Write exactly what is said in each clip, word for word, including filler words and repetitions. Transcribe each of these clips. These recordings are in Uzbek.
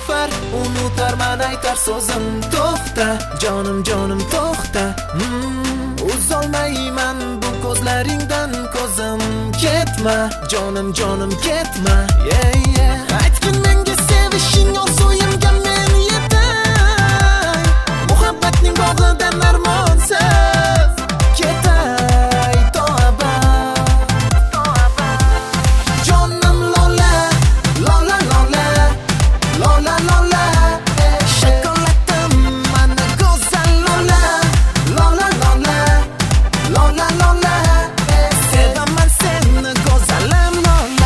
safar unutarman aytar so'zim. To'xta jonim jonim to'xta, hmm, uzolmayman bu ko'zlaringdan ko'zim. Ketma jonim jonim ketma, yeah, yeah. Aytgin menga sevishing orzuyimga men yetay, muhabbatning bog'idan armonsiz ketay to'ba. Jonim lola lola lola lola lola, shokoladim mana go'zal lola lola lola lola lola, sevaman seni go'zalim lola.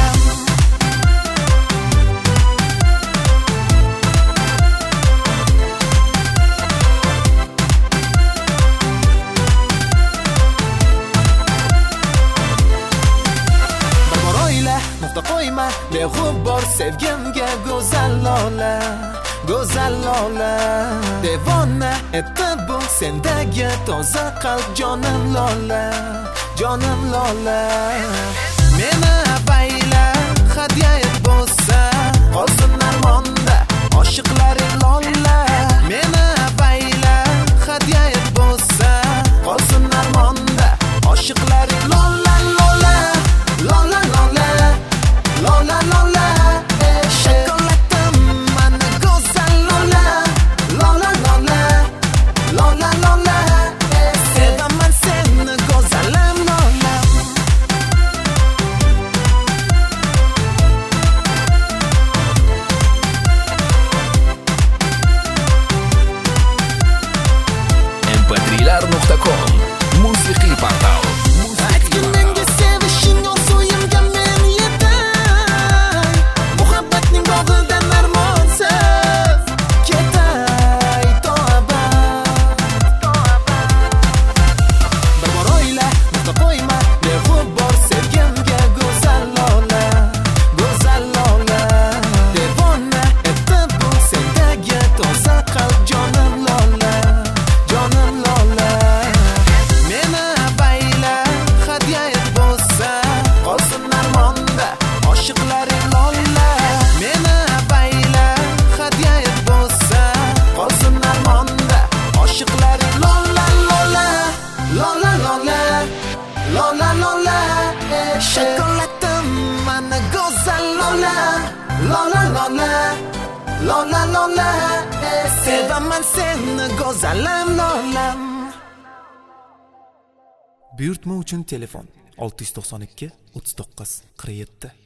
Bir bor o'yla, nuqta qo'yma, beg'ub bor sevgimga go'zal lola, go'zal lola. Devona etdi bu sendagi toza qalb jonim lola, jonim lola. Meni bayla hadya et bo'lsa, qolsin armonda oshiqlaring lola. Meni bayla hadya et bo'lsa, qolsin armonda oshiqlaring lola lola lola lola lola lola, shokoladim mana go'zal lola lola lola lola lola, sevaman seni go'zalim lola. em pe trilar nuqta com musiqiy portal. Aytgin menga sevishing orzuyimga men yetay, muhabbatning bog'idan armonsiz ketay to'ba. Bir bor o'yla, nuqta qo'yma, beg'ub bor sevgimga go'zal lola, go'zal lola. Devona etdi bu sendagi toza qalb jonim lola, jonim lola. Meni bayla hadya et bo'lsa, qolsin armonda oshiqlaring lola. Meni bayla hadya et bo'lsa, qolsin armonda oshiqlaring lola lola lola lola lola lola, shokoladim mana go'zal lola lola lola lola lola, sevaman seni go'zalim lola. Buyurtma uchun telefon olti yuz to'qson ikki o'ttiz to'qqiz qirq yetti.